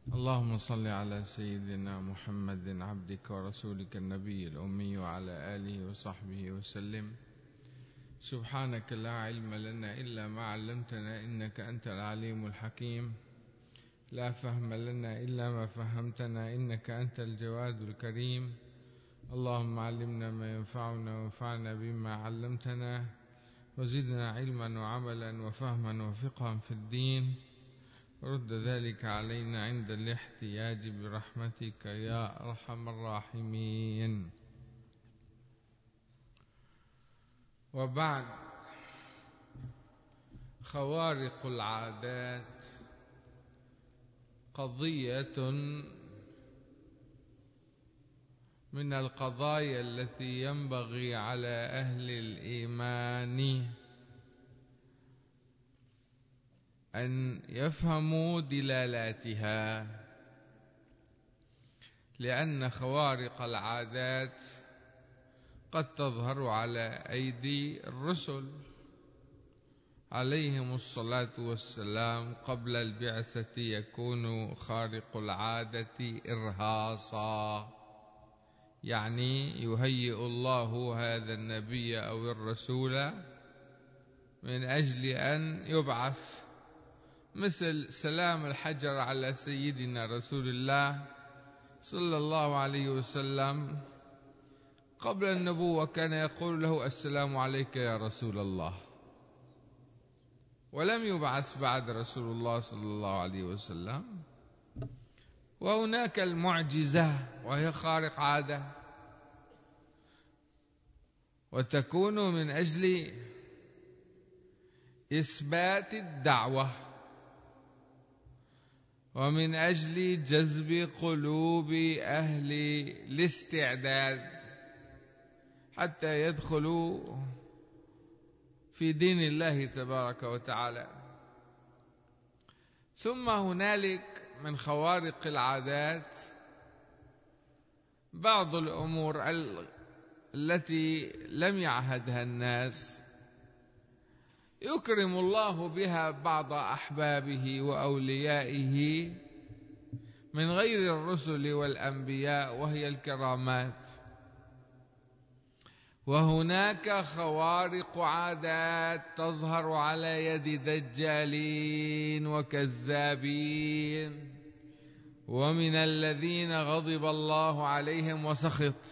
اللهم صل على سيدنا محمد عبدك ورسولك النبي الأمي وعلى آله وصحبه وسلم. سبحانك لا علم لنا إلا ما علمتنا إنك أنت العليم الحكيم. لا فهم لنا إلا ما فهمتنا إنك أنت الجواد الكريم. اللهم علمنا ما ينفعنا وانفعنا بما علمتنا وزدنا علما وعملا وفهما وفقها في الدين. رد ذلك علينا عند الاحتياج برحمتك يا أرحم الراحمين. وبعد، خوارق العادات قضية من القضايا التي ينبغي على أهل الإيمان أن يفهموا دلالاتها، لأن خوارق العادات قد تظهر على أيدي الرسل عليهم الصلاة والسلام. قبل البعثة يكون خارق العادة إرهاصا، يعني يهيئ الله هذا النبي أو الرسول من أجل أن يبعث، مثل سلام الحجر على سيدنا رسول الله صلى الله عليه وسلم. قبل النبوة كان يقول له السلام عليك يا رسول الله، ولم يبعث بعد رسول الله صلى الله عليه وسلم. وهناك المعجزة وهي خارق عادة، وتكون من أجل إثبات الدعوة ومن أجل جذب قلوب أهل الاستعداد حتى يدخلوا في دين الله تبارك وتعالى. ثم هنالك من خوارق العادات بعض الأمور التي لم يعهدها الناس، يكرم الله بها بعض أحبابه وأوليائه من غير الرسل والأنبياء، وهي الكرامات. وهناك خوارق عادات تظهر على يد دجالين وكذابين ومن الذين غضب الله عليهم وسخط،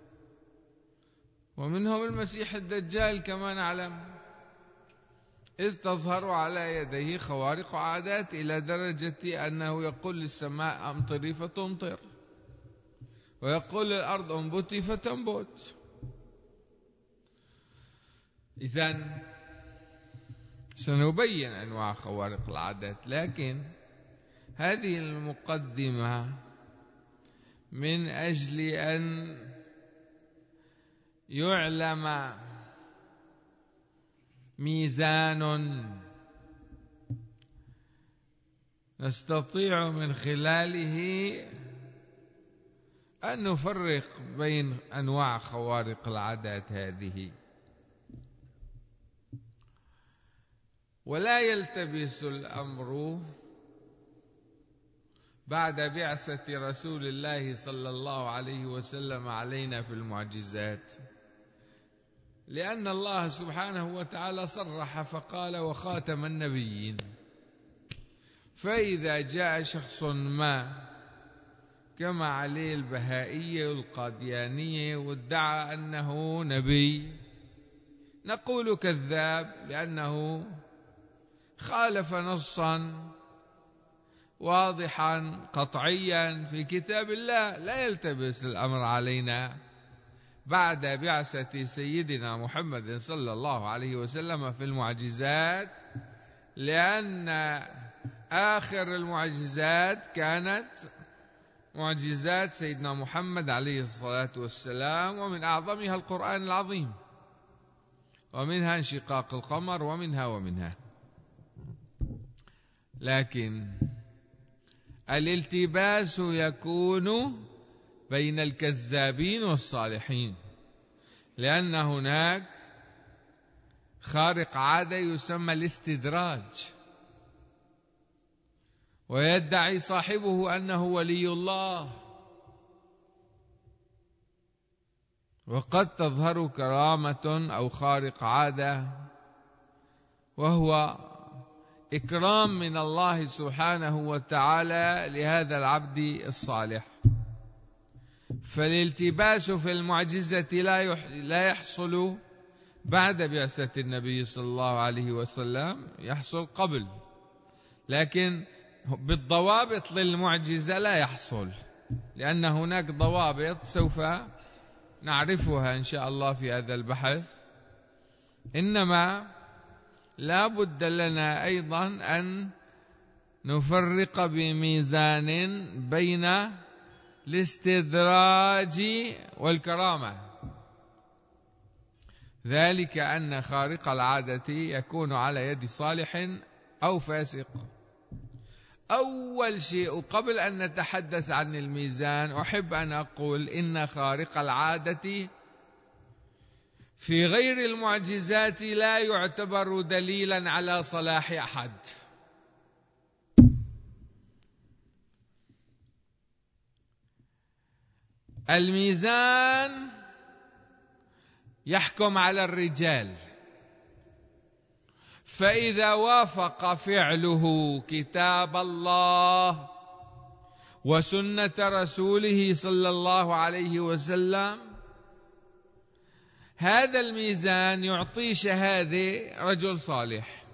ومنهم المسيح الدجال كما نعلم، إذ تظهر على يديه خوارق عادات إلى درجة أنه يقول للسماء أمطري فتمطر، ويقول للأرض انبتي فتنبت. إذن سنبين أنواع خوارق العادات، لكن هذه المقدمة من أجل أن يعلم ميزان نستطيع من خلاله أن نفرق بين أنواع خوارق العادات هذه، ولا يلتبس الأمر بعد بعثة رسول الله صلى الله عليه وسلم علينا في المعجزات، لأن الله سبحانه وتعالى صرح فقال وخاتم النبيين. فإذا جاء شخص ما كما علي البهائية والقاديانية وادعى أنه نبي، نقول كذاب، لأنه خالف نصا واضحا قطعيا في كتاب الله. لا يلتبس الأمر علينا بعد بعثة سيدنا محمد صلى الله عليه وسلم في المعجزات، لأن آخر المعجزات كانت معجزات سيدنا محمد عليه الصلاة والسلام، ومن أعظمها القرآن العظيم، ومنها انشقاق القمر ومنها. لكن الالتباس يكون بين الكذابين والصالحين، لأن هناك خارق عادة يسمى الاستدراج، ويدعي صاحبه أنه ولي الله، وقد تظهر كرامة أو خارق عادة، وهو إكرام من الله سبحانه وتعالى لهذا العبد الصالح. فالالتباس في المعجزة لا يحصل بعد بعثة النبي صلى الله عليه وسلم، يحصل قبل، لكن بالضوابط للمعجزة لا يحصل، لأن هناك ضوابط سوف نعرفها إن شاء الله في هذا البحث. إنما لا بد لنا أيضا أن نفرق بميزان بين الاستدراج والكرامة، ذلك أن خارق العادة يكون على يد صالح أو فاسق. أول شيء قبل أن نتحدث عن الميزان أحب أن أقول إن خارق العادة في غير المعجزات لا يعتبر دليلا على صلاح أحد. الميزان يحكم على الرجال، فإذا وافق فعله كتاب الله وسنة رسوله صلى الله عليه وسلم، هذا الميزان يعطي شهادة رجل صالح.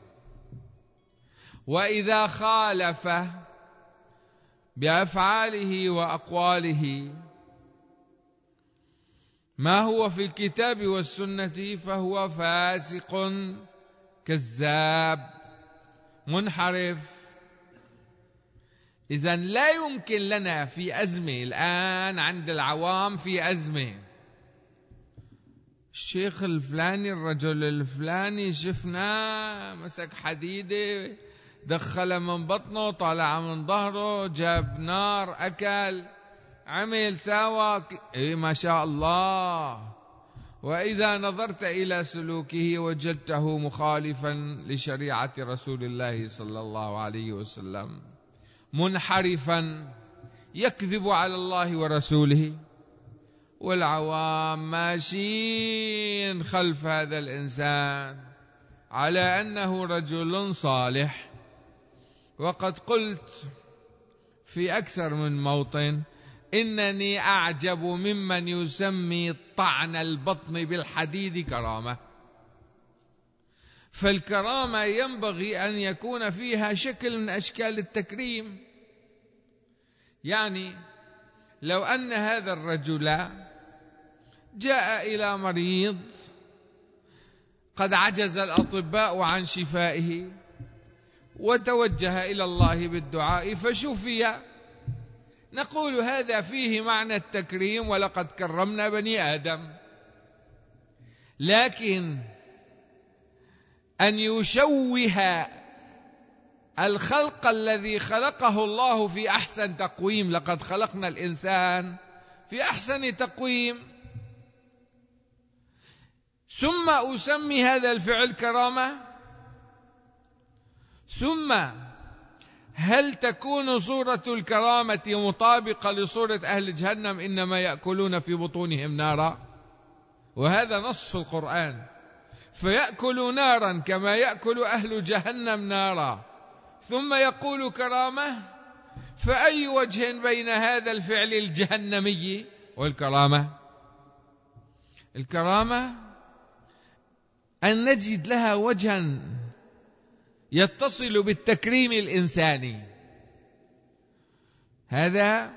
وإذا خالف بأفعاله وأقواله ما هو في الكتاب والسنة فهو فاسق كذاب منحرف. إذن لا يمكن لنا في أزمة الآن عند العوام، في أزمة الشيخ الفلاني الرجل الفلاني شفناه مسك حديدة دخل من بطنه طالع من ظهره جاب نار أكل عمل ساوى إيه ما شاء الله، وإذا نظرت إلى سلوكه وجدته مخالفا لشريعة رسول الله صلى الله عليه وسلم، منحرفا يكذب على الله ورسوله، والعوام ماشيين خلف هذا الإنسان على أنه رجل صالح. وقد قلت في أكثر من موطن إنني أعجب ممن يسمي طعن البطن بالحديد كرامة. فالكرامة ينبغي أن يكون فيها شكل من أشكال التكريم. يعني لو أن هذا الرجل جاء إلى مريض قد عجز الأطباء عن شفائه وتوجه إلى الله بالدعاء فشفي، نقول هذا فيه معنى التكريم ولقد كرمنا بني آدم. لكن أن يشوه الخلق الذي خلقه الله في أحسن تقويم، لقد خلقنا الإنسان في أحسن تقويم، ثم أسمي هذا الفعل كرامة، ثم هل تكون صورة الكرامة مطابقة لصورة أهل جهنم إنما يأكلون في بطونهم نارا؟ وهذا نص في القرآن، فيأكل نارا كما يأكل أهل جهنم نارا، ثم يقول كرامة. فأي وجه بين هذا الفعل الجهنمي والكرامة؟ الكرامة أن نجد لها وجها يتصل بالتكريم الإنساني، هذا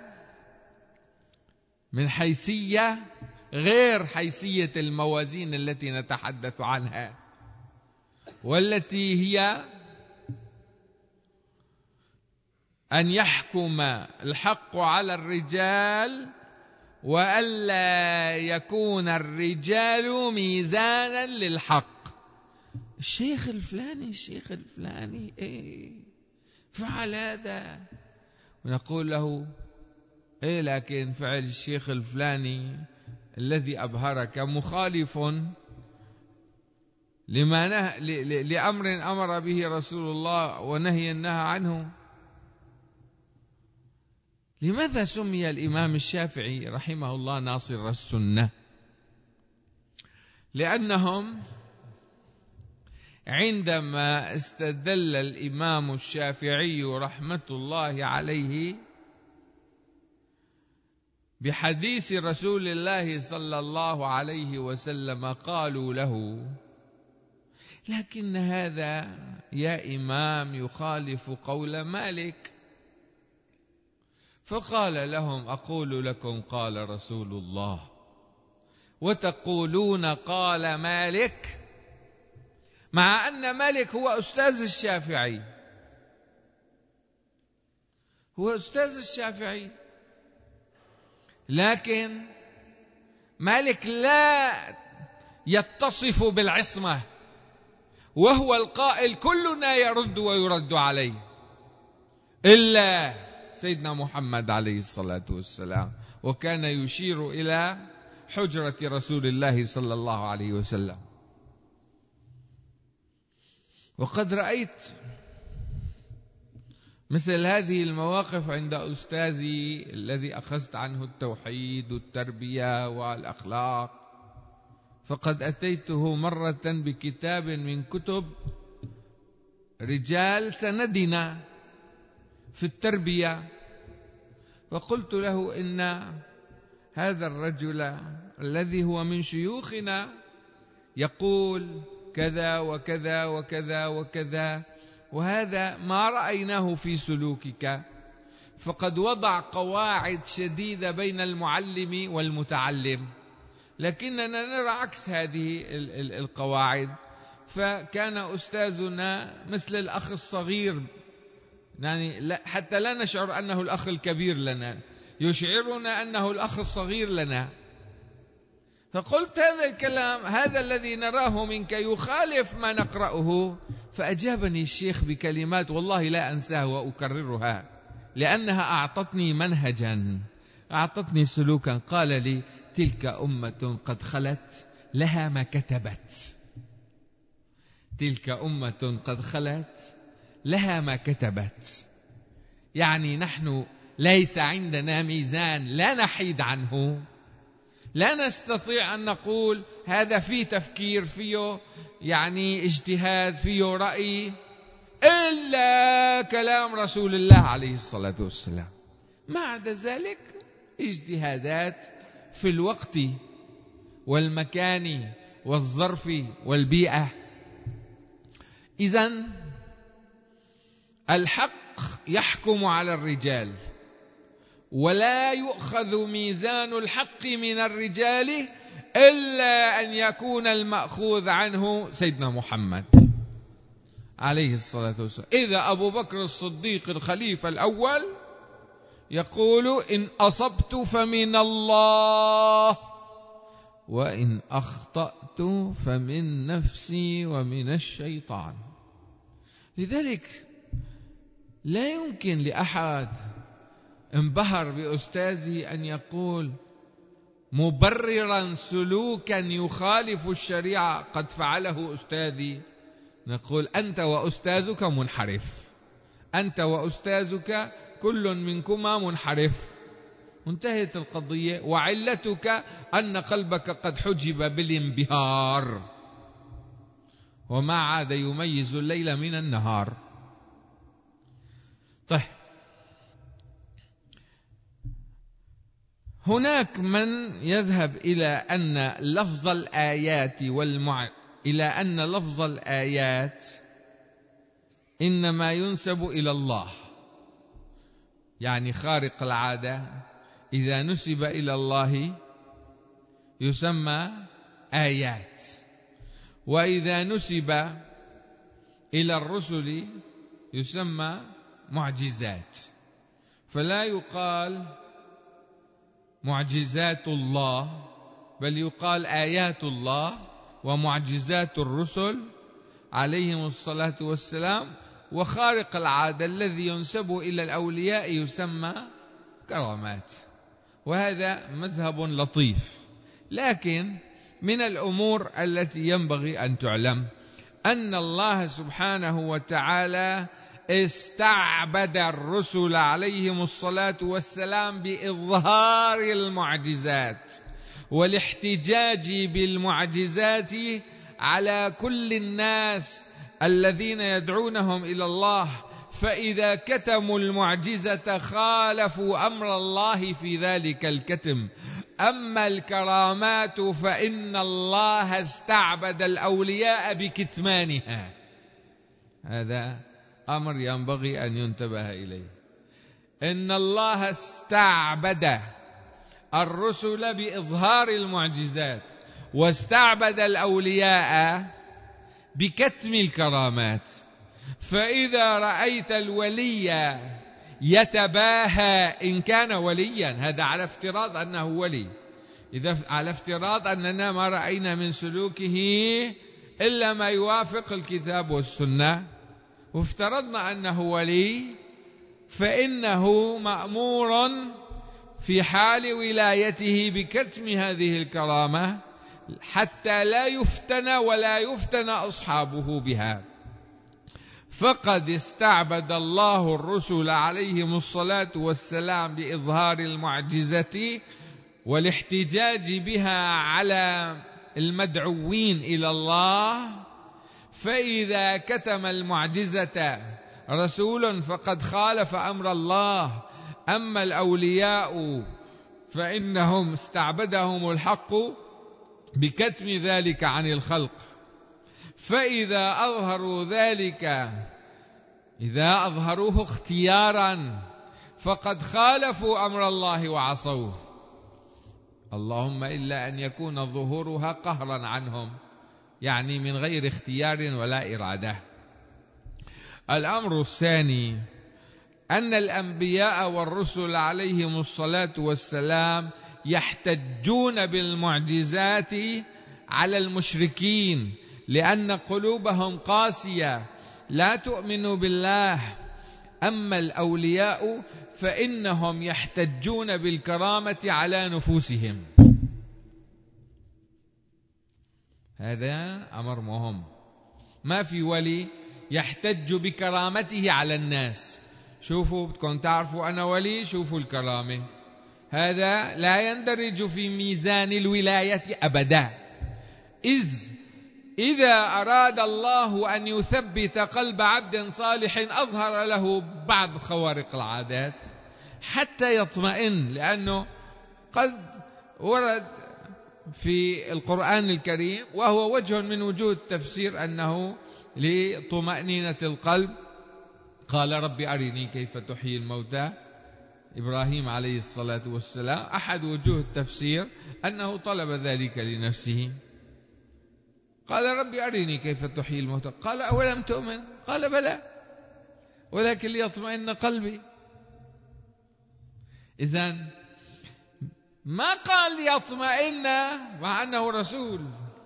من حيثية غير حيثية الموازين التي نتحدث عنها، والتي هي أن يحكم الحق على الرجال وألا يكون الرجال ميزانا للحق. الشيخ الفلاني إيه فعل هذا، ونقول له إيه لكن فعل الشيخ الفلاني الذي أبهرك مخالف لأمر أمر به رسول الله ونهي نهى عنه. لماذا سمي الإمام الشافعي رحمه الله ناصر السنة؟ لأنهم عندما استدل الإمام الشافعي رحمة الله عليه بحديث رسول الله صلى الله عليه وسلم قالوا له: لكن هذا يا إمام يخالف قول مالك. فقال لهم: أقول لكم قال رسول الله وتقولون قال مالك، مع أن مالك هو أستاذ الشافعي، هو أستاذ الشافعي، لكن مالك لا يتصف بالعصمة، وهو القائل: كلنا يرد ويرد عليه إلا سيدنا محمد عليه الصلاة والسلام. وكان يشير إلى حجرة رسول الله صلى الله عليه وسلم. وقد رأيت مثل هذه المواقف عند أستاذي الذي أخذت عنه التوحيد والتربية والأخلاق. فقد أتيته مرة بكتاب من كتب رجال سندنا في التربية، وقلت له: إن هذا الرجل الذي هو من شيوخنا يقول كذا وكذا وكذا وكذا، وهذا ما رأيناه في سلوكك، فقد وضع قواعد شديدة بين المعلم والمتعلم، لكننا نرى عكس هذه القواعد. فكان أستاذنا مثل الأخ الصغير، يعني حتى لا نشعر أنه الأخ الكبير لنا، يشعرنا أنه الأخ الصغير لنا. فقلت: هذا الكلام، هذا الذي نراه منك يخالف ما نقرأه. فأجابني الشيخ بكلمات والله لا أنساها وأكررها، لأنها أعطتني منهجا، أعطتني سلوكا. قال لي: تلك أمة قد خلت لها ما كتبت، تلك أمة قد خلت لها ما كتبت. يعني نحن ليس عندنا ميزان لا نحيد عنه، لا نستطيع أن نقول هذا فيه تفكير، فيه يعني اجتهاد، فيه رأي، إلا كلام رسول الله عليه الصلاة والسلام. ما عدا ذلك اجتهادات في الوقت والمكان والظرف والبيئة. إذن الحق يحكم على الرجال، ولا يؤخذ ميزان الحق من الرجال إلا أن يكون المأخوذ عنه سيدنا محمد عليه الصلاة والسلام. إذا أبو بكر الصديق الخليفة الأول يقول: إن أصبت فمن الله وإن أخطأت فمن نفسي ومن الشيطان. لذلك لا يمكن لأحد انبهر بأستاذه أن يقول مبررا سلوكا يخالف الشريعة: قد فعله أستاذي. نقول: أنت وأستاذك منحرف، أنت وأستاذك كل منكما منحرف، انتهت القضية. وعلتك أن قلبك قد حجب بالانبهار، وما عاد يميز الليل من النهار. طيب، هناك من يذهب إلى أن لفظ الآيات إلى أن لفظ الآيات إنما ينسب إلى الله، يعني خارق العادة إذا نسب إلى الله يسمى آيات، وإذا نسب إلى الرسل يسمى معجزات. فلا يقال معجزات الله، بل يقال آيات الله ومعجزات الرسل عليهم الصلاة والسلام. وخارق العادة الذي ينسب إلى الأولياء يسمى كرامات. وهذا مذهب لطيف، لكن من الأمور التي ينبغي أن تعلم أن الله سبحانه وتعالى استعبد الرسل عليهم الصلاة والسلام بإظهار المعجزات والاحتجاج بالمعجزات على كل الناس الذين يدعونهم إلى الله، فإذا كتموا المعجزة خالفوا أمر الله في ذلك الكتم. أما الكرامات فإن الله استعبد الأولياء بكتمانها. هذا أمر ينبغي أن ينتبه إليه. إن الله استعبد الرسل بإظهار المعجزات، واستعبد الأولياء بكتم الكرامات. فإذا رأيت الولي يتباهى إن كان وليا، هذا على افتراض أنه ولي، إذا على افتراض أننا ما رأينا من سلوكه إلا ما يوافق الكتاب والسنة، وافترضنا أنه ولي، فإنه مأمور في حال ولايته بكتم هذه الكرامة حتى لا يفتن ولا يفتن أصحابه بها. فقد استعبد الله الرسل عليهم الصلاة والسلام بإظهار المعجزة والاحتجاج بها على المدعوين إلى الله. فإذا كتم المعجزة رسول فقد خالف أمر الله. أما الأولياء فإنهم استعبدهم الحق بكتم ذلك عن الخلق. فإذا أظهروا ذلك، إذا أظهروه اختيارا، فقد خالفوا أمر الله وعصوه، اللهم إلا أن يكون ظهورها قهرا عنهم، يعني من غير اختيار ولا إرادة. الأمر الثاني أن الأنبياء والرسل عليهم الصلاة والسلام يحتجون بالمعجزات على المشركين، لأن قلوبهم قاسية لا تؤمن بالله. أما الأولياء فإنهم يحتجون بالكرامة على نفوسهم. هذا أمر مهم. ما في ولي يحتج بكرامته على الناس. شوفوا، بدكم تعرفوا أنا ولي، شوفوا الكرامة. هذا لا يندرج في ميزان الولاية أبدا. إذا أراد الله أن يثبت قلب عبد صالح أظهر له بعض خوارق العادات حتى يطمئن، لأنه قد ورد في القرآن الكريم، وهو وجه من وجوه التفسير، أنه لطمأنينة القلب قال رب أرني كيف تحيي الموتى. إبراهيم عليه الصلاة والسلام أحد وجوه التفسير أنه طلب ذلك لنفسه. قال رب أرني كيف تحيي الموتى، قال أولم تؤمن؟ قال بلى ولكن ليطمئن قلبي. إذن ما قال ليطمئن مع أنه رسول،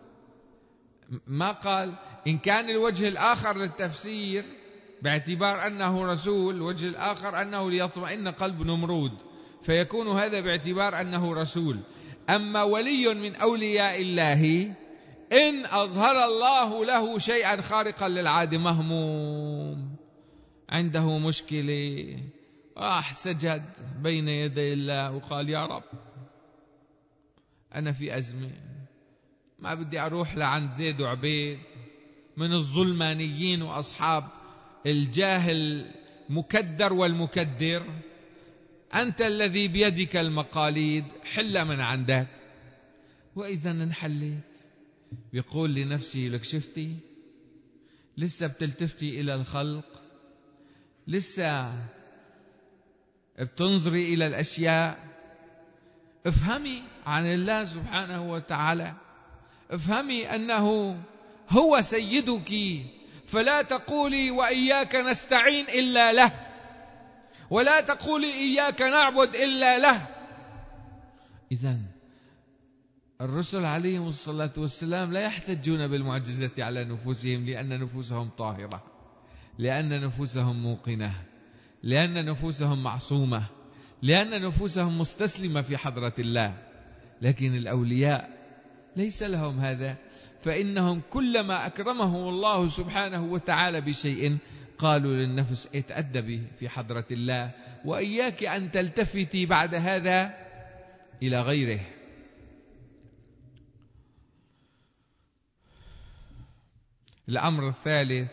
ما قال. إن كان الوجه الآخر للتفسير باعتبار أنه رسول، الوجه الآخر أنه ليطمئن قلب نمرود، فيكون هذا باعتبار أنه رسول. أما ولي من أولياء الله إن أظهر الله له شيئا خارقا للعادة، مهموم، عنده مشكلة، سجد بين يدي الله وقال يا رب أنا في أزمة، ما بدي أروح لعند زيد وعبيد من الظلمانيين وأصحاب الجاهل المكدر والمكدر، أنت الذي بيدك المقاليد، حل من عندك. وإذا انحليت بيقول لنفسه لك شفتي لسه بتلتفتي إلى الخلق، لسه بتنظري إلى الأشياء. افهمي عن الله سبحانه وتعالى، افهمي أنه هو سيدك، فلا تقولي وإياك نستعين إلا له، ولا تقولي إياك نعبد إلا له. إذن الرسل عليهم الصلاة والسلام لا يحتجون بالمعجزة على نفوسهم، لأن نفوسهم طاهرة، لأن نفوسهم موقنة، لأن نفوسهم معصومة، لأن نفوسهم مستسلمة في حضرة الله. لكن الأولياء ليس لهم هذا، فإنهم كلما أكرمهم الله سبحانه وتعالى بشيء قالوا للنفس اتأدبي في حضرة الله، وإياك أن تلتفتي بعد هذا إلى غيره. الأمر الثالث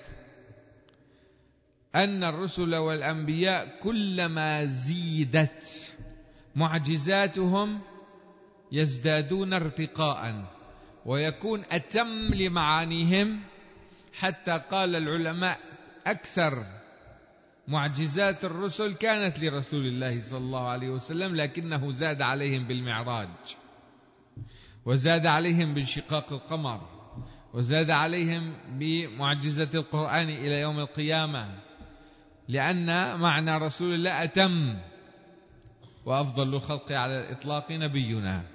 أن الرسل والأنبياء كلما زيدت معجزاتهم يزدادون ارتقاء ويكون أتم لمعانيهم، حتى قال العلماء أكثر معجزات الرسل كانت لرسول الله صلى الله عليه وسلم، لكنه زاد عليهم بالمعراج، وزاد عليهم بانشقاق القمر، وزاد عليهم بمعجزة القرآن إلى يوم القيامة، لأن معنى رسول الله أتم، وأفضل الخلق على الإطلاق نبينا.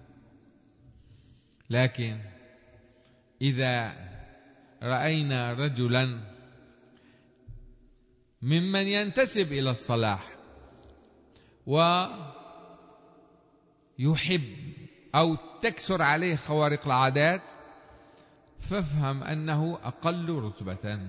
لكن إذا رأينا رجلا ممن ينتسب إلى الصلاح ويحب أو تكثر عليه خوارق العادات، فافهم أنه أقل رتبة.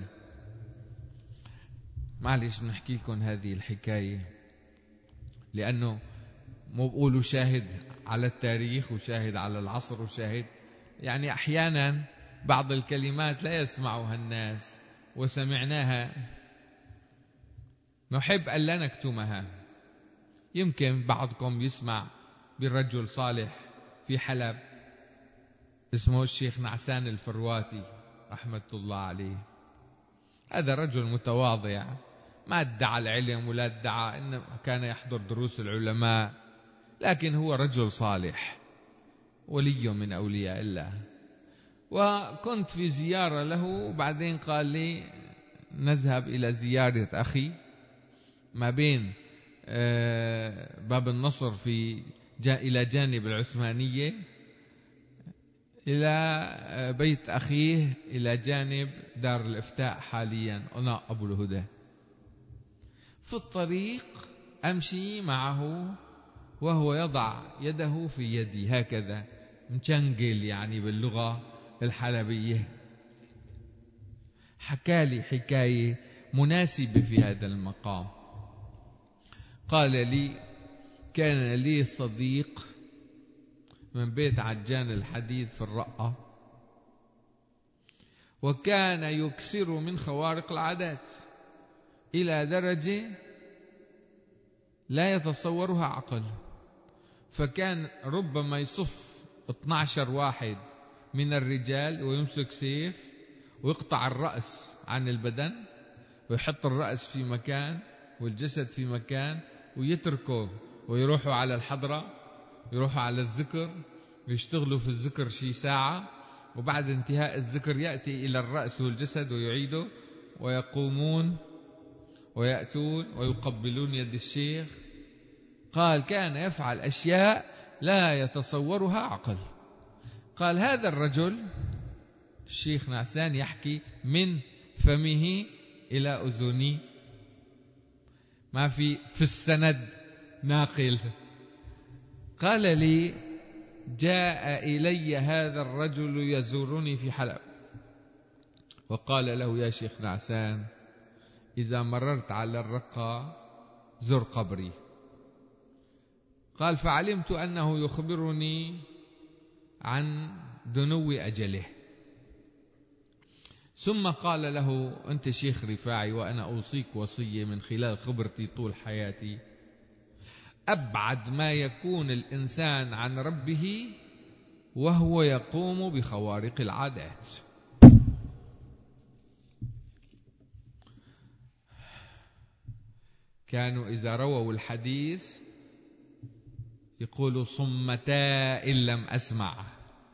معلش نحكي لكم هذه الحكاية لأنه مو بقولوا شاهد على التاريخ وشاهد على العصر وشاهد، يعني أحيانا بعض الكلمات لا يسمعها الناس وسمعناها نحب أن لا نكتمها. يمكن بعضكم يسمع بالرجل صالح في حلب اسمه الشيخ نعسان الفرواتي رحمة الله عليه. هذا رجل متواضع، ما ادعى العلم ولا ادعى أنه كان يحضر دروس العلماء، لكن هو رجل صالح ولي من أولياء الله. وكنت في زيارة له، وبعدين قال لي نذهب إلى زيارة أخي ما بين باب النصر إلى جانب العثمانية إلى بيت أخيه إلى جانب دار الإفتاء حاليا أنا أبو الهدى. في الطريق أمشي معه وهو يضع يده في يدي هكذا مشنقل، يعني باللغة الحلبية. حكالي حكاية مناسبة في هذا المقام. قال لي كان لي صديق من بيت عجان الحديد في الرقة، وكان يكثر من خوارق العادات إلى درجة لا يتصورها عقل. فكان ربما يصف 12 واحد من الرجال ويمسك سيف ويقطع الرأس عن البدن ويحط الرأس في مكان والجسد في مكان ويتركه، ويروحوا على الحضرة، يروحوا على الذكر، ويشتغلوا في الذكر شي ساعة، وبعد انتهاء الذكر يأتي إلى الرأس والجسد ويعيده، ويقومون ويأتون ويقبلون يد الشيخ. قال كان يفعل أشياء لا يتصورها عقل. قال هذا الرجل الشيخ نعسان يحكي من فمه إلى أذني، ما في السند ناقل. قال لي جاء إلي هذا الرجل يزورني في حلب وقال له يا شيخ نعسان إذا مررت على الرقة زر قبري. قال فعلمت أنه يخبرني عن دنو أجله، ثم قال له أنت شيخ رفاعي وأنا أوصيك وصية من خلال خبرتي طول حياتي، أبعد ما يكون الإنسان عن ربه وهو يقوم بخوارق العادات. كانوا إذا رووا الحديث يقولوا صمتا إن لم أسمع،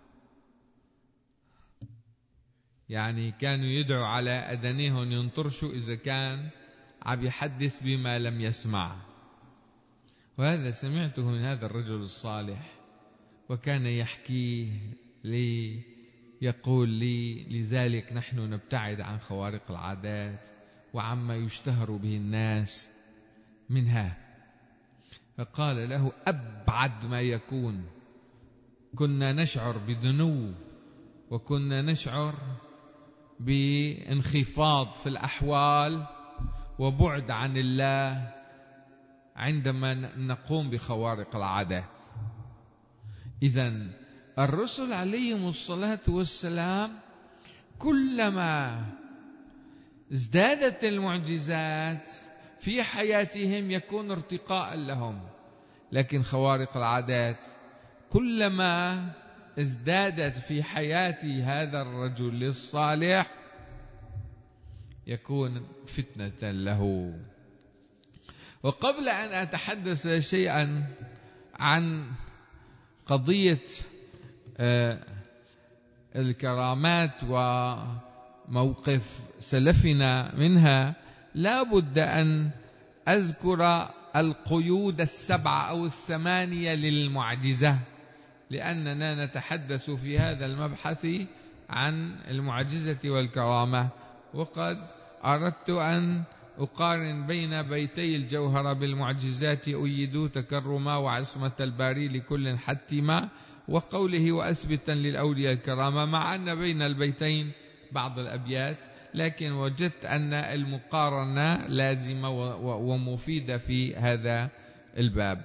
يعني كانوا يدعوا على أذنيهم ينطرشوا إذا كان عم يحدث بما لم يسمع. وهذا سمعته من هذا الرجل الصالح، وكان يحكي لي يقول لي لذلك نحن نبتعد عن خوارق العادات وعما يشتهر به الناس منها. فقال له أبعد ما يكون كنا نشعر بدنو وكنا نشعر بانخفاض في الأحوال وبعد عن الله عندما نقوم بخوارق العادات. إذن الرسل عليهم الصلاة والسلام كلما ازدادت المعجزات في حياتهم يكون ارتقاء لهم، لكن خوارق العادات كلما ازدادت في حياة هذا الرجل الصالح يكون فتنة له. وقبل أن أتحدث شيئا عن قضية الكرامات وموقف سلفنا منها، لا بد أن أذكر القيود 7 أو 8 للمعجزة، لأننا نتحدث في هذا المبحث عن المعجزة والكرامة. وقد أردت أن أقارن بين بيتي الجوهرة بالمعجزات أيدوا تكرما وعصمة الباري لكل حتما، وقوله وأثبتا للأولياء الكرامة، مع أن بين البيتين بعض الأبيات، لكن وجدت أن المقارنة لازمة ومفيدة في هذا الباب.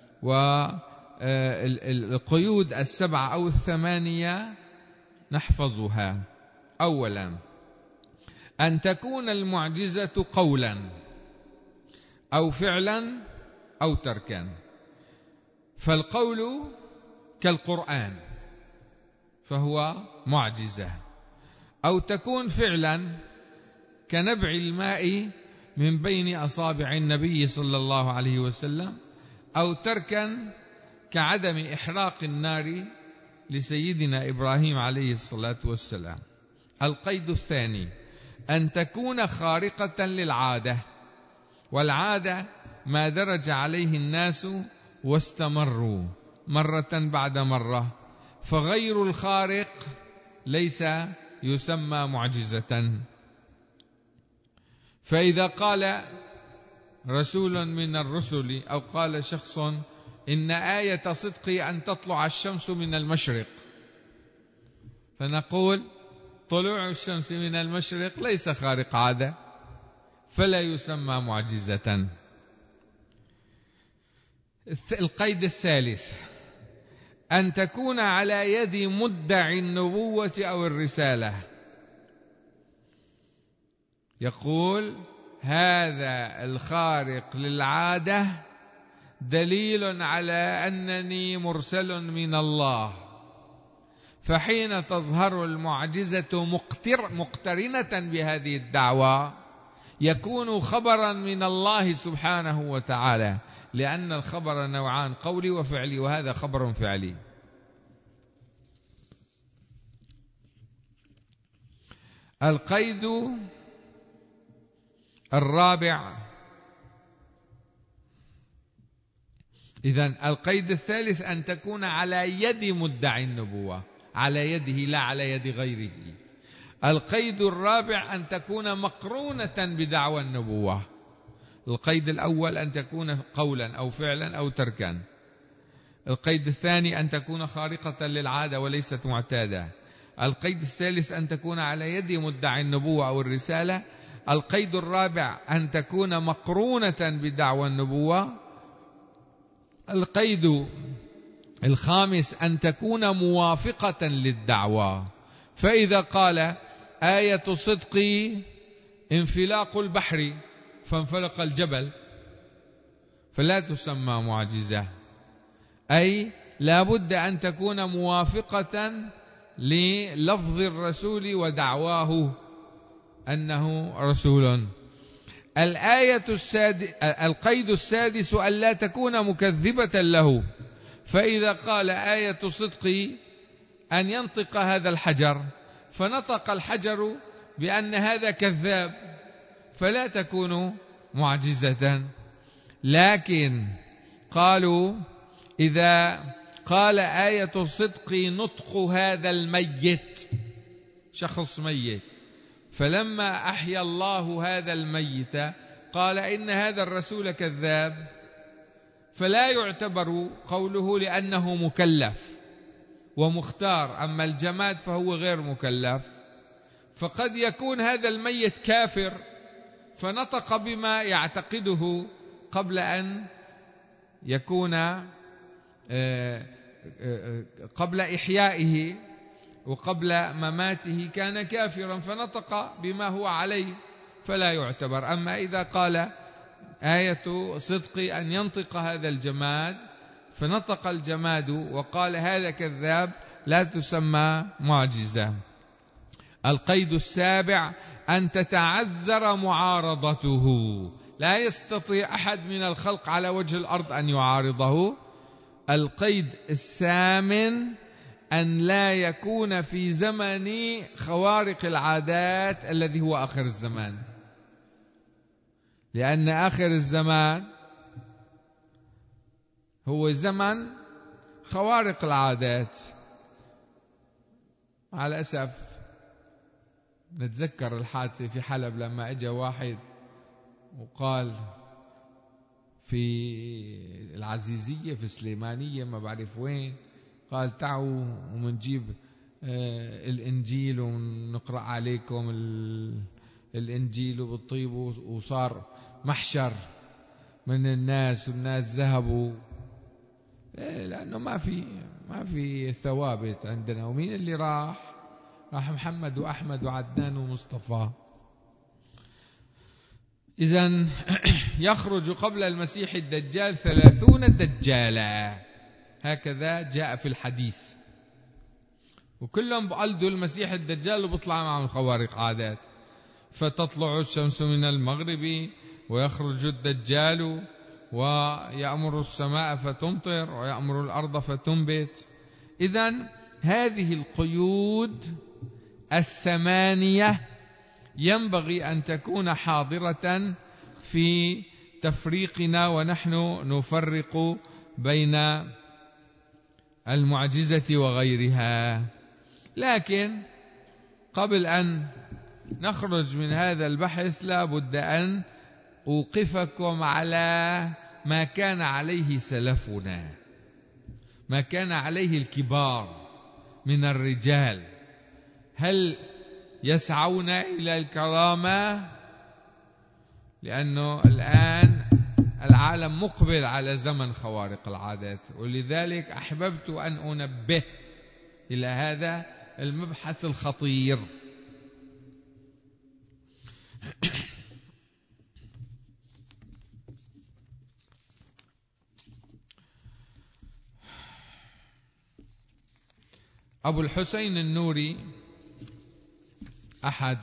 والقيود 7 أو 8 نحفظها. أولا، أن تكون المعجزة قولا أو فعلا أو تركا، فالقول كالقرآن فهو معجزة، أو تكون فعلا كنبع الماء من بين أصابع النبي صلى الله عليه وسلم، أو تركا كعدم إحراق النار لسيدنا إبراهيم عليه الصلاة والسلام. القيد الثاني أن تكون خارقة للعادة، والعادة ما درج عليه الناس واستمروا مرة بعد مرة، فغير الخارق ليس يسمى معجزة. فإذا قال رسول من الرسل أو قال شخص إن آية صدقي أن تطلع الشمس من المشرق، فنقول طلوع الشمس من المشرق ليس خارق عادة، فلا يسمى معجزة. القيد الثالث أن تكون على يد مدعي النبوة أو الرسالة، يقول هذا الخارق للعادة دليل على أنني مرسل من الله، فحين تظهر المعجزة مقترنة بهذه الدعوة يكون خبرا من الله سبحانه وتعالى، لأن الخبر نوعان، قولي وفعلي، وهذا خبر فعلي. القيد الرابع، إذن القيد الثالث أن تكون على يد مدعي النبوة، على يده لا على يد غيره. القيد الرابع أن تكون مقرونة بدعوى النبوة. القيد الأول أن تكون قولا أو فعلا أو تركا. القيد الثاني أن تكون خارقة للعادة وليست معتادة. القيد الثالث أن تكون على يد مدعي النبوة أو الرسالة. القيد الرابع أن تكون مقرونة بدعوى النبوة. القيد الخامس أن تكون موافقة للدعوة، فإذا قال آية صدقي انفلاق البحر فانفلق الجبل فلا تسمى معجزة، أي لا بد أن تكون موافقة للفظ الرسول ودعواه أنه رسول. القيد السادس أن لا تكون مكذبة له، فإذا قال آية صدقي أن ينطق هذا الحجر فنطق الحجر بأن هذا كذاب فلا تكون معجزة. لكن قالوا إذا قال آية الصدق نطق هذا الميت، شخص ميت، فلما أحيا الله هذا الميت قال إن هذا الرسول كذاب، فلا يعتبر قوله لأنه مكلف ومختار، أما الجماد فهو غير مكلف. فقد يكون هذا الميت كافر فنطق بما يعتقده قبل أن يكون قبل إحيائه وقبل مماته كان كافرا، فنطق بما هو عليه فلا يعتبر. أما إذا قال آية صدق أن ينطق هذا الجماد فنطق الجماد وقال هذا كذاب لا تسمى معجزة. القيد السابع أن تتعذر معارضته، لا يستطيع أحد من الخلق على وجه الأرض أن يعارضه. القيد الثامن أن لا يكون في زمن خوارق العادات الذي هو آخر الزمان، لأن آخر الزمان هو زمن خوارق العادات. على الأسف نتذكر الحادثة في حلب لما اجى واحد وقال في العزيزية في سليمانية ما بعرف وين، قال تعوا ومنجيب الإنجيل ونقرأ عليكم الإنجيل وبالطيب، وصار محشر من الناس والناس ذهبوا، لأنه ما في ثوابت عندنا. ومين اللي راح محمد وأحمد وعدنان ومصطفى. إذن يخرج قبل المسيح الدجال 30 دجالا، هكذا جاء في الحديث، وكلهم بقلدوا المسيح الدجال وبطلع معهم خوارق عادات. فتطلع الشمس من المغرب ويخرج الدجال ويأمر السماء فتمطر ويأمر الأرض فتنبت. إذن هذه القيود 8 ينبغي أن تكون حاضرة في تفريقنا ونحن نفرق بين المعجزة وغيرها. لكن قبل أن نخرج من هذا البحث لا بد أن أوقفكم على ما كان عليه سلفنا، ما كان عليه الكبار من الرجال. هل يسعون إلى الكرامة؟ لأنه الآن العالم مقبل على زمن خوارق العادات، ولذلك أحببت أن أنبه إلى هذا المبحث الخطير. أبو الحسين النوري أحد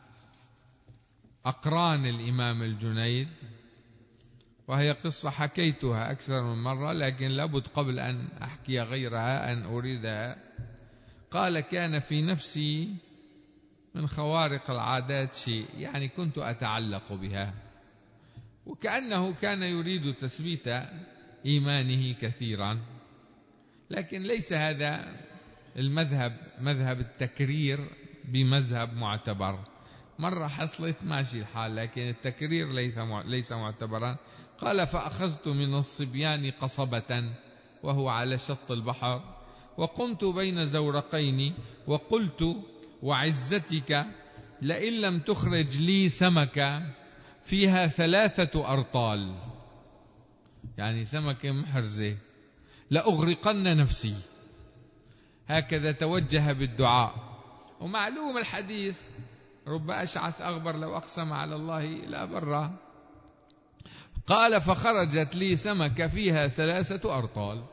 أقران الإمام الجنيد، وهي قصة حكيتها أكثر من مرة، لكن لابد قبل أن أحكي غيرها أن أريدها. قال كان في نفسي من خوارق العادات شيء، يعني كنت أتعلق بها، وكأنه كان يريد تثبيت إيمانه كثيرا، لكن ليس هذا المذهب مذهب التكرير بمذهب معتبر. مرة حصلت ماشي الحال، لكن التكرير ليس معتبرا. قال فأخذت من الصبيان قصبة وهو على شط البحر، وقمت بين زورقين وقلت وعزتك لئن لم تخرج لي سمكة فيها 3 أرطال، يعني سمكة محرزة، لأغرقن نفسي. هكذا توجه بالدعاء. ومعلوم الحديث رب أشعث أغبر لو أقسم على الله لا بره. قال فخرجت لي سمكة فيها 3 أرطال.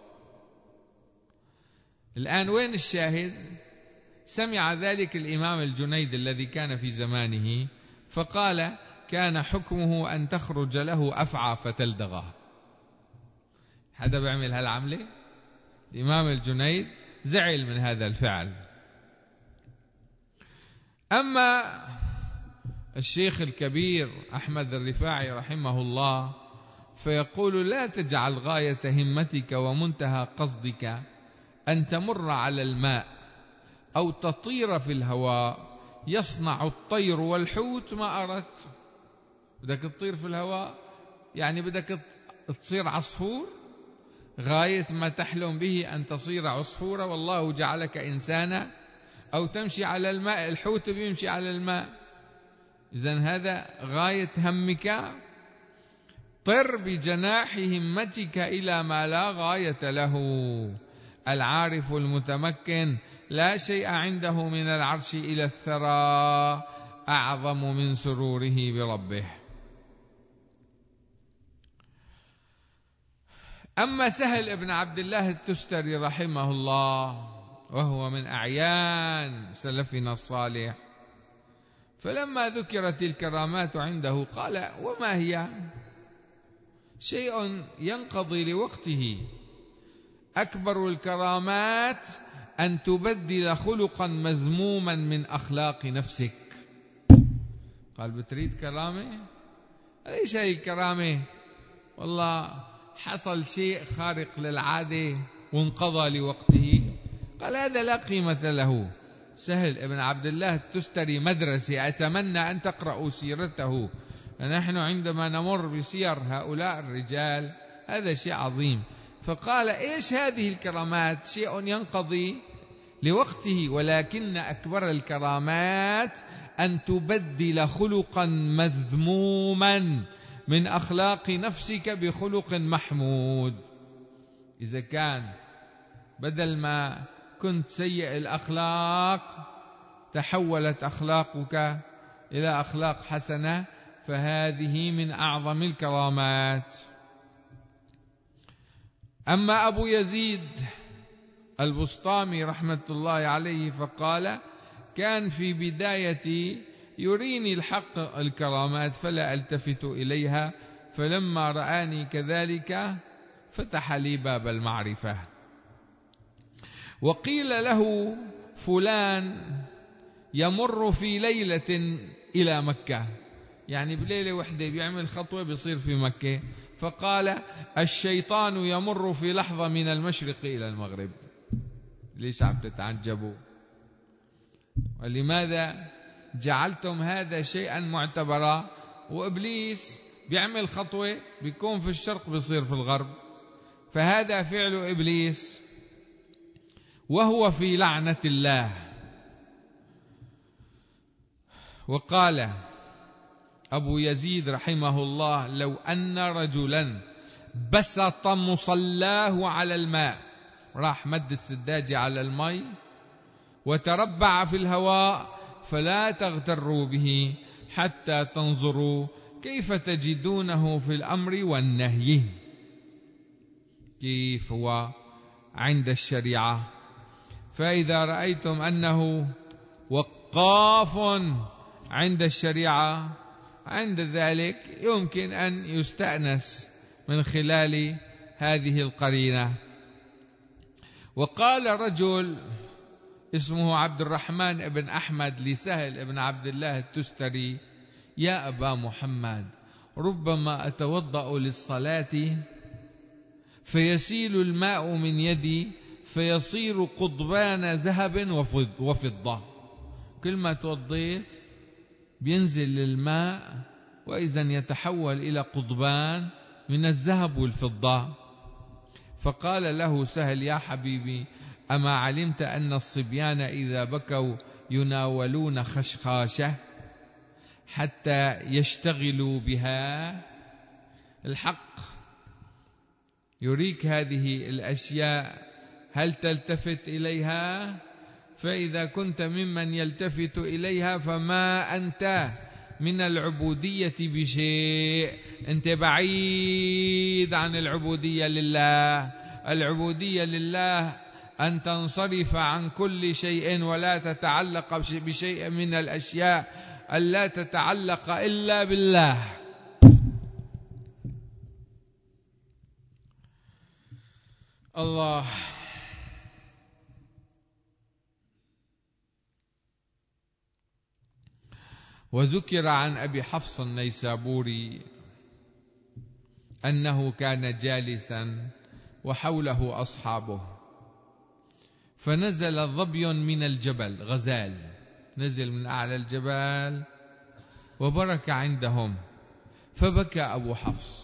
الآن وين الشاهد؟ سمع ذلك الإمام الجنيد الذي كان في زمانه، فقال كان حكمه أن تخرج له أفعى فتلدغه. هذا بيعمل هالعملة. الإمام الجنيد زعل من هذا الفعل. أما الشيخ الكبير أحمد الرفاعي رحمه الله فيقول لا تجعل غاية همتك ومنتهى قصدك أن تمر على الماء أو تطير في الهواء، يصنع الطير والحوت ما أردت. بدك تطير في الهواء يعني بدك تصير عصفور، غاية ما تحلم به أن تصير عصفورة، والله جعلك إنسانا. أو تمشي على الماء، الحوت بيمشي على الماء. إذن هذا غاية همك. طر بجناح همتك إلى ما لا غاية له. العارف المتمكن لا شيء عنده من العرش إلى الثرى أعظم من سروره بربه. أما سهل بن عبد الله التستري رحمه الله، وهو من أعيان سلفنا الصالح، فلما ذكرت الكرامات عنده قال: وما هي؟ شيء ينقضي لوقته. أكبر الكرامات أن تبدل خلقا مذموما من أخلاق نفسك. قال: بتريد كرامة؟ ليش هاي الكرامة؟ والله حصل شيء خارق للعادة وانقضى لوقته. قال: هذا لا قيمة له. سهل بن عبد الله التستري مدرسة، أتمنى أن تقرأوا سيرته. نحن عندما نمر بسير هؤلاء الرجال هذا شيء عظيم. فقال: إيش هذه الكرامات؟ شيء ينقضي لوقته، ولكن أكبر الكرامات أن تبدل خلقا مذموما من أخلاق نفسك بخلق محمود. إذا كان بدل ما كنت سيء الأخلاق تحولت أخلاقك إلى أخلاق حسنة، فهذه من أعظم الكرامات. أما أبو يزيد البسطامي رحمة الله عليه فقال: كان في بدايتي يريني الحق الكرامات فلا ألتفت إليها، فلما رآني كذلك فتح لي باب المعرفة. وقيل له: فلان يمر في ليلة إلى مكة، يعني بليلة وحدة بيعمل خطوة بيصير في مكة. فقال: الشيطان يمر في لحظة من المشرق إلى المغرب. ليش عم تتعجبوا؟ ولماذا جعلتم هذا شيئا معتبرا؟ وإبليس بيعمل خطوة بيكون في الشرق بيصير في الغرب، فهذا فعل إبليس وهو في لعنة الله. وقال أبو يزيد رحمه الله: لو أن رجلا بسط مصلاه على الماء، راح مد السداجة على الماء وتربع في الهواء، فلا تغتروا به حتى تنظروا كيف تجدونه في الأمر والنهي. كيف هو عند الشريعة. فإذا رأيتم أنه وقاف عند الشريعة، عند ذلك يمكن أن يستأنس من خلال هذه القرينة. وقال رجل اسمه عبد الرحمن بن أحمد لسهل بن عبد الله التستري: يا أبا محمد، ربما أتوضأ للصلاة فيسيل الماء من يدي فيصير قضبان ذهب وفضة. كل ما توضيت بينزل الماء وإذا يتحول إلى قضبان من الذهب والفضة. فقال له سهل: يا حبيبي، أما علمت أن الصبيان إذا بكوا يناولون خشخاشة حتى يشتغلوا بها؟ الحق يريك هذه الأشياء، هل تلتفت إليها؟ فإذا كنت ممن يلتفت إليها فما أنت من العبودية بشيء، أنت بعيد عن العبودية لله. العبودية لله أن تنصرف عن كل شيء ولا تتعلق بشيء من الأشياء، ألا تتعلق إلا بالله. الله. وذكر عن أبي حفص النيسابوري أنه كان جالسا وحوله أصحابه، فنزل ظبي من الجبل، غزال نزل من أعلى الجبل وبرك عندهم، فبكى أبو حفص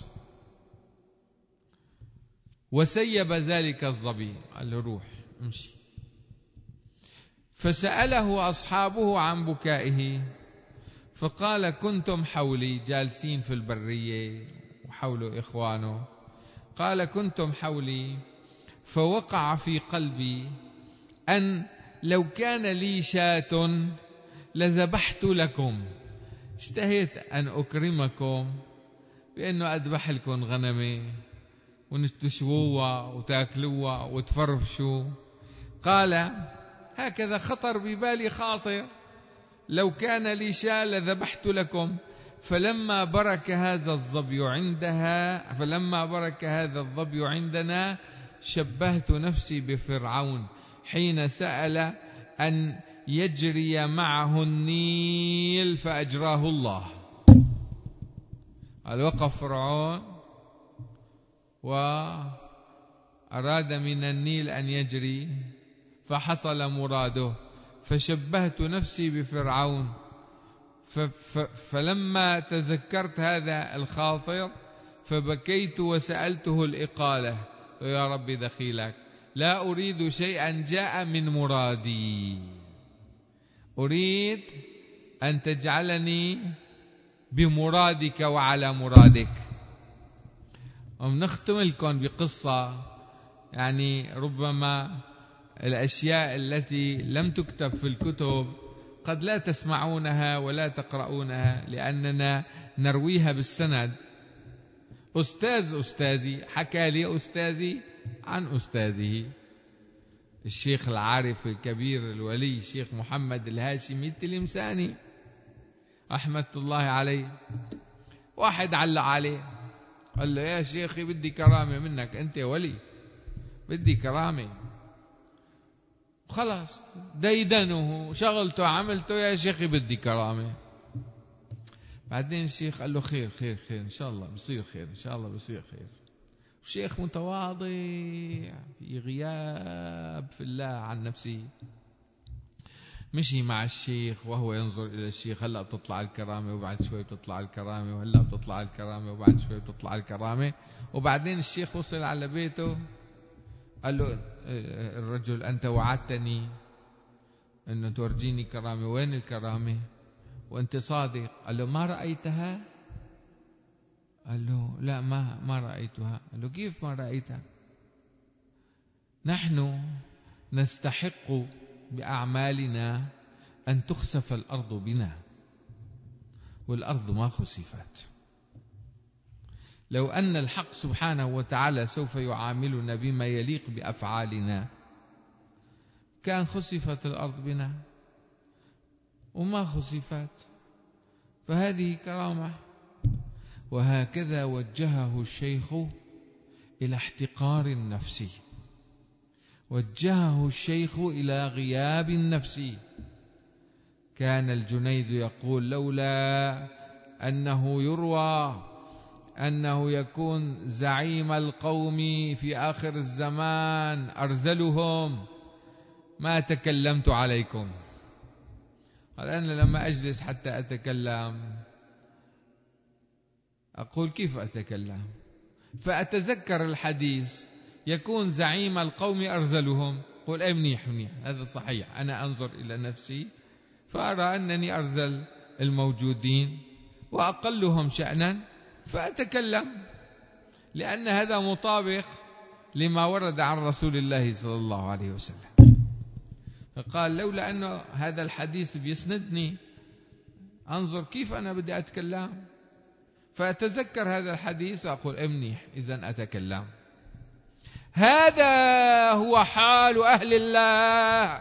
وسيب ذلك الظبي، قال له: روح امشي. فسأله أصحابه عن بكائه، فقال كنتم حولي، جالسين في البرية وحوله إخوانه، قال كنتم حولي فوقع في قلبي أن لو كان لي شاة لذبحت لكم، اشتهيت أن أكرمكم بأنه أذبح لكم غنمي ونتشووها وتاكلوها وتفرفشوا. قال هكذا خطر ببالي خاطر، لو كان لي شاة لذبحت لكم. فلما برك هذا الظبي عندنا شبهت نفسي بفرعون حين سأل أن يجري معه النيل فأجراه الله. قال وقف فرعون وأراد من النيل أن يجري فحصل مراده، فشبهت نفسي بفرعون. فلما تذكرت هذا الخاطر فبكيت وسألته الإقالة، يا رب دخيلك، لا أريد شيئا جاء من مرادي، أريد أن تجعلني بمرادك وعلى مرادك. ونختم لكم بقصة، يعني ربما الأشياء التي لم تكتب في الكتب قد لا تسمعونها ولا تقرؤونها لأننا نرويها بالسند. أستاذي حكى لي أستاذي عن أستاذه الشيخ العارف الكبير الولي الشيخ محمد الهاشمي التلمساني رحمة الله عليه. واحد علق عليه قال له يا شيخي بدي كرامة منك، أنت ولي بدي كرامة. خلاص ديدنه شغلته عملته، يا شيخي بدي كرامة. بعدين الشيخ قال له خير خير خير إن شاء الله بصير خير، إن شاء الله بصير خير. الشيخ متواضع في غياب في الله عن نفسه، مشي مع الشيخ وهو ينظر إلى الشيخ، هلأ بتطلع الكرامة وبعد شوي بتطلع الكرامة، وهلأ بتطلع الكرامة وبعد شوي بتطلع الكرامة. وبعدين الشيخ وصل على بيته قال له الرجل أنت وعدتني أنه تورجيني كرامة، وين الكرامة وأنت صادق؟ قال له ما رأيتها؟ قال له لا ما رأيتها. قال له كيف ما رأيتها؟ نحن نستحق بأعمالنا أن تخسف الأرض بنا، والأرض ما خسفت. لو أن الحق سبحانه وتعالى سوف يعاملنا بما يليق بأفعالنا كان خسفت الأرض بنا، وما خسفت، فهذه كرامة. وهكذا وجهه الشيخ إلى احتقار النفس، وجهه الشيخ إلى غياب النفس. كان الجنيد يقول لولا أنه يروى أنه يكون زعيم القوم في آخر الزمان أرذلهم ما تكلمت عليكم. قال أنا لما أجلس حتى أتكلم أقول كيف أتكلم؟ فأتذكر الحديث يكون زعيم القوم أرذلهم، قل أي منيح منيح هذا صحيح، أنا أنظر إلى نفسي فأرى أنني أرذل الموجودين وأقلهم شأنا فأتكلم، لأن هذا مطابق لما ورد عن رسول الله صلى الله عليه وسلم. فقال لولا أن هذا الحديث بيسندني أنظر كيف أنا بدي أتكلم، فأتذكر هذا الحديث وأقول منيح إذن أتكلم. هذا هو حال أهل الله،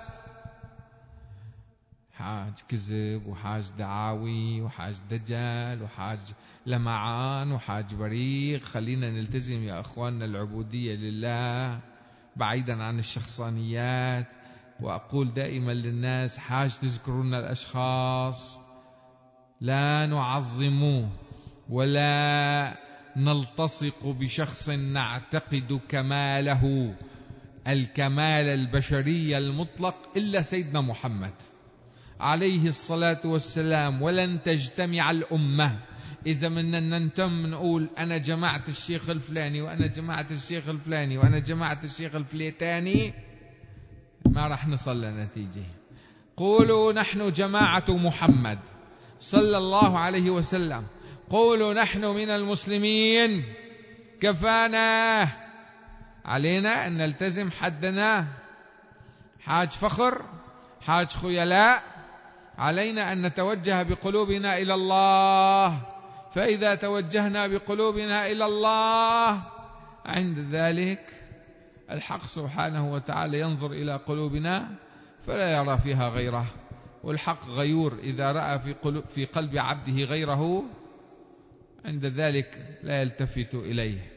حاج كذب وحاج دعاوي وحاج دجال وحاج لمعان وحاج بريق. خلينا نلتزم يا أخواننا العبودية لله بعيدا عن الشخصانيات. وأقول دائما للناس حاج تذكرون الأشخاص، لا نعظمه ولا نلتصق بشخص نعتقد كماله الكمال البشري المطلق إلا سيدنا محمد عليه الصلاة والسلام. ولن تجتمع الأمة إذا مننا ننتم نقول أنا جماعة الشيخ الفلاني وأنا جماعة الشيخ الفلاني وأنا جماعة الشيخ الفليتاني، ما رح نصل لنتيجة. قولوا نحن جماعة محمد صلى الله عليه وسلم: قولوا نحن من المسلمين، كفانا، علينا أن نلتزم حدنا. حاج فخر، حاج خيلاء، علينا أن نتوجه بقلوبنا إلى الله، فإذا توجهنا بقلوبنا إلى الله عند ذلك الحق سبحانه وتعالى ينظر إلى قلوبنا فلا يرى فيها غيره، والحق غيور، إذا رأى في قلب عبده غيره عند ذلك لا يلتفت إليه.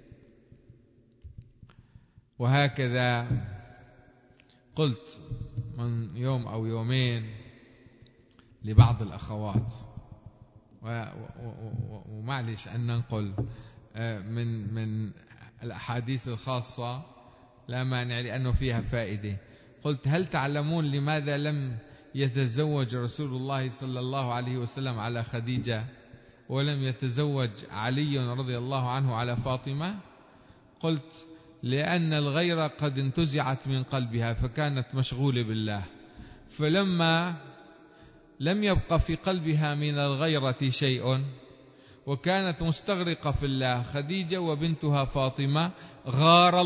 وهكذا قلت من يوم أو يومين لبعض الأخوات، ومعلش أن ننقل من الأحاديث الخاصة لا مانع لأنه فيها فائدة. قلت: هل تعلمون لماذا لم يتزوج رسول الله صلى الله عليه وسلم على خديجة ولم يتزوج علي رضي الله عنه على فاطمة؟ قلت: لأن الغيرة قد انتزعت من قلبها فكانت مشغولة بالله، فلما لم يبقى في قلبها من الغيرة شيء وكانت مستغرقة في الله خديجة وبنتها فاطمة، غار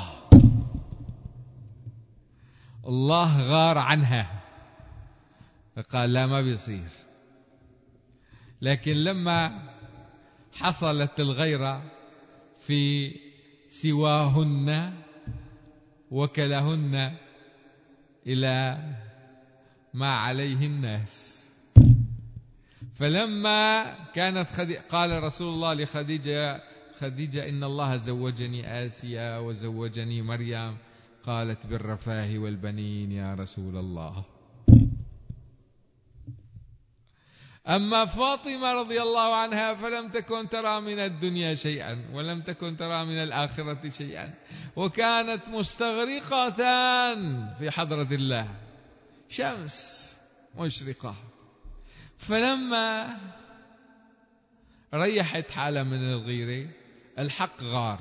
الله غار عنها فقال لا، ما بيصير. لكن لما حصلت الغيرة في سواهن وكلهن إلى ما عليه الناس. فلما كانت قال رسول الله لخديجة: خديجة إن الله زوجني آسيا وزوجني مريم. قالت: بالرفاه والبنين يا رسول الله. أما فاطمة رضي الله عنها فلم تكن ترى من الدنيا شيئا ولم تكن ترى من الآخرة شيئا، وكانت مستغرقة في حضرة الله، شمس مشرقة. فلما ريحت حالة من الغيرة الحق غار.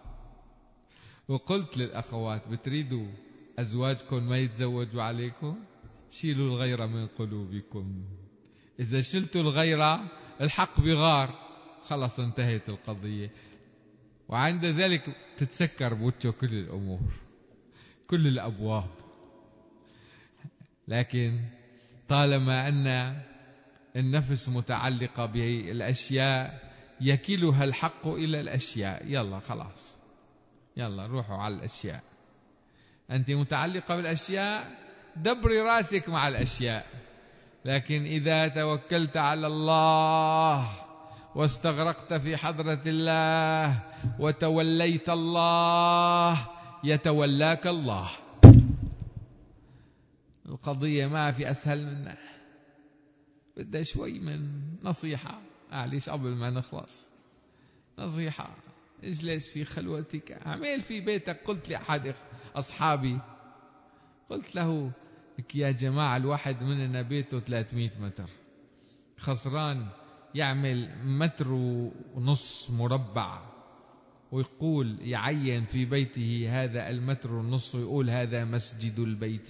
وقلت للأخوات: بتريدوا أزواجكم ما يتزوجوا عليكم؟ شيلوا الغيرة من قلوبكم. إذا شلتوا الغيرة الحق بغار، خلاص انتهت القضية، وعند ذلك تتسكر بوجهه كل الأمور، كل الأبواب. لكن طالما أن النفس متعلقة بالأشياء يكلها الحق إلى الأشياء، يلا خلاص، يلا روحوا على الأشياء. أنت متعلقة بالأشياء، دبري راسك مع الأشياء. لكن إذا توكلت على الله واستغرقت في حضرة الله وتوليت الله يتولاك الله. القضية ما في أسهل منها. بدها شوي من نصيحة، معلش قبل ما نخلص، نصيحة: اجلس في خلوتك، اعمل في بيتك. قلت لأحد أصحابي، قلت له: يا جماعة الواحد مننا بيته 300 متر، خسران يعمل 1.5 متر مربع ويقول يعين في بيته هذا 1.5 متر ويقول هذا مسجد البيت؟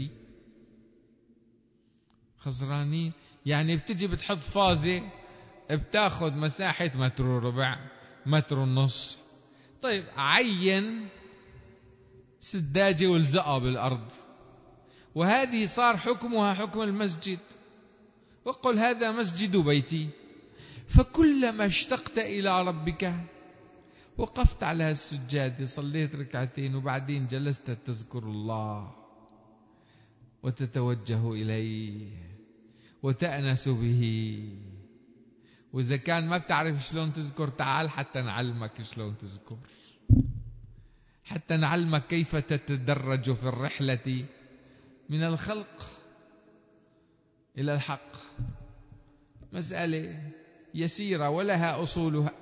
خسرانين. يعني بتجي بتحط فازة بتاخد مساحة 1.25 متر، 1.5 متر. طيب عين سداجة والزقها بالأرض، وهذه صار حكمها حكم المسجد، وقل هذا مسجد بيتي. فكلما اشتقت إلى ربك وقفت على السجادة، صليت ركعتين وبعدين جلست تذكر الله وتتوجه إليه وتأنس به. وإذا كان ما بتعرف شلون تذكر، تعال حتى نعلمك شلون تذكر، حتى نعلمك كيف تتدرج في الرحلة من الخلق إلى الحق. مسألة يسيرة ولها أصولها،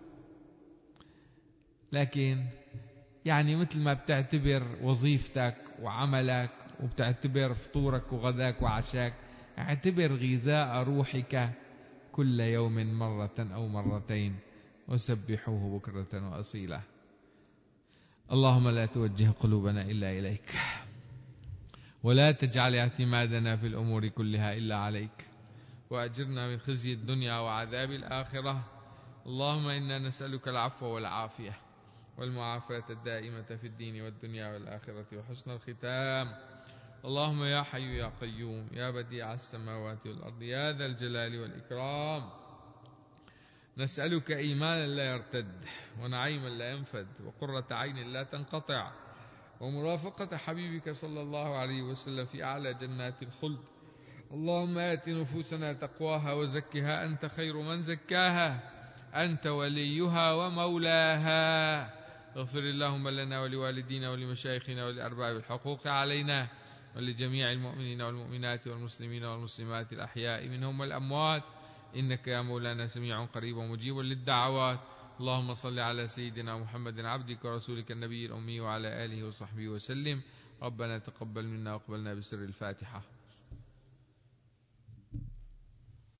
لكن يعني مثل ما بتعتبر وظيفتك وعملك وبتعتبر فطورك وغداك وعشاك، اعتبر غذاء روحك كل يوم مرة أو مرتين، وسبحوه بكرة وأصيلا. اللهم لا توجه قلوبنا إلا إليك، ولا تجعل اعتمادنا في الأمور كلها إلا عليك، وأجرنا من خزي الدنيا وعذاب الآخرة. اللهم إنا نسألك العفو والعافية والمعافاة الدائمة في الدين والدنيا والآخرة وحسن الختام. اللهم يا حي يا قيوم يا بديع السماوات والأرض يا ذا الجلال والإكرام، نسألك إيمانا لا يرتد ونعيما لا ينفد وقرة عين لا تنقطع ومرافقة حبيبك صلى الله عليه وسلم في أعلى جنات الخلد. اللهم آت نفوسنا تقواها وزكها أنت خير من زكاها، أنت وليها ومولاها. اغفر اللهم لنا ولوالدينا ولمشايخنا ولأرباب الحقوق علينا ولجميع المؤمنين والمؤمنات والمسلمين والمسلمات الأحياء منهم والأموات، إنك يا مولانا سميع قريب ومجيب للدعوات. اللهم صل على سيدنا محمد عبدك ورسولك النبي الأمي وعلى آله وصحبه وسلم. ربنا تقبل منا واقبلنا بسر الفاتحة.